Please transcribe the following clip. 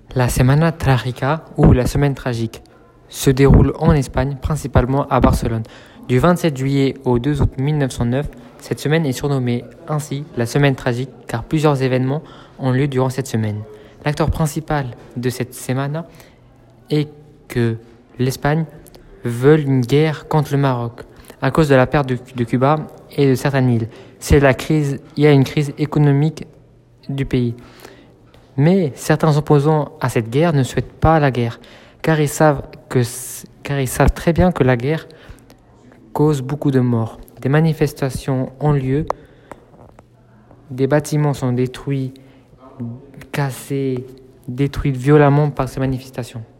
La Semana Trágica ou la Semaine tragique se déroule en Espagne, principalement à Barcelone. Du 27 juillet au 2 août 1909, cette semaine est surnommée ainsi la Semaine tragique car plusieurs événements ont lieu durant cette semaine. L'acteur principal de cette Semana est que l'Espagne veut une guerre contre le Maroc à cause de la perte de Cuba et de certaines îles. Il y a une crise économique du pays. Mais certains opposants à cette guerre ne souhaitent pas la guerre, car ils savent très bien que la guerre cause beaucoup de morts. Des manifestations ont lieu, des bâtiments sont détruits, cassés, détruits violemment par ces manifestations.